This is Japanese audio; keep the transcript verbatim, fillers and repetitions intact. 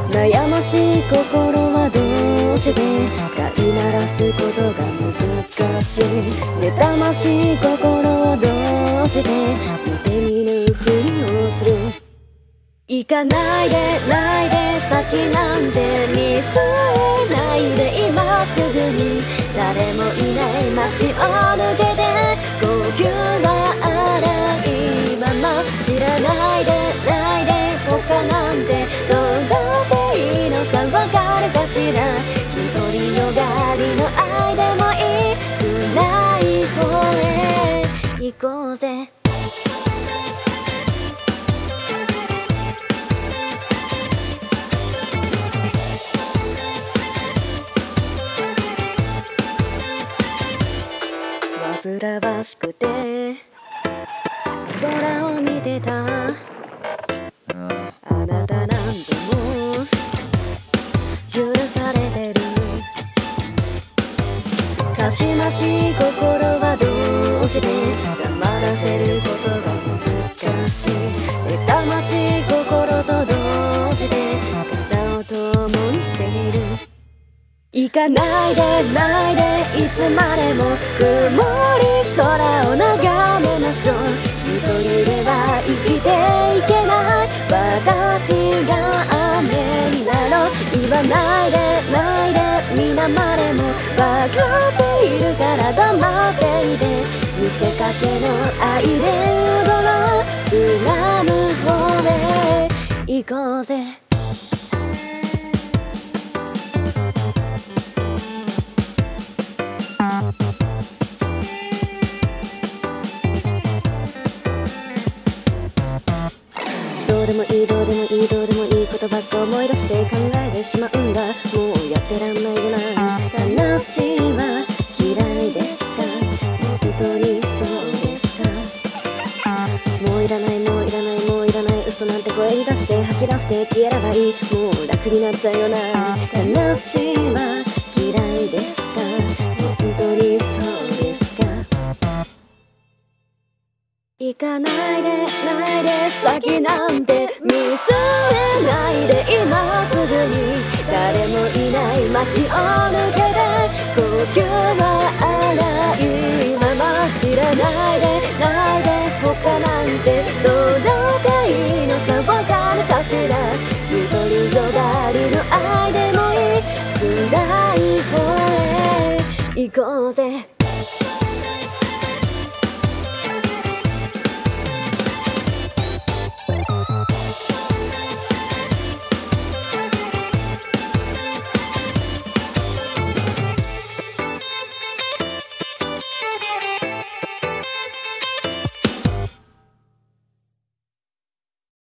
悩ましい心はどうして飼いならすことが難しい。妬ましい心をどうして見て見ぬふりをする。行かないでないで先なんて見据えないで今すぐに誰もいない街を抜けて呼吸が荒いまま知らないでないで他なんてどうだっていいのさわかるかしら。独りよがりの愛でもいい暗い方へ行こうぜ。煩わしくて空を見てたあなたなんてもう許されてる。かしましい心はどうして黙らせることが難しい。妬ましい心とどうして傘を共にしている。行かないでないでいつまでも曇り空を眺めましょう。一人では生きていけない私が雨になろう。言わないでないで皆までも分かっているから黙っていて見せかけの愛で踊ろう。スラム方へ行こうぜ。どうでもいいどうでもいいどうでもいいことばっか思い出して考えてしまうんだ。もうやってらんないぐらい話は嫌いですか。本当にそうですか。もういらないもういらないもういらない嘘なんて声に出して吐き出して消えればいい。もう楽になっちゃうよな。話は嫌いですか。本当にそうですか。行かないでないで先なんて見据えないで今すぐに誰もいない街を抜けて呼吸は荒いまま知らないでないで他なんてどうだっていいのさわかるかしら。独りよがりの愛でもいい暗い方へ行こうぜ。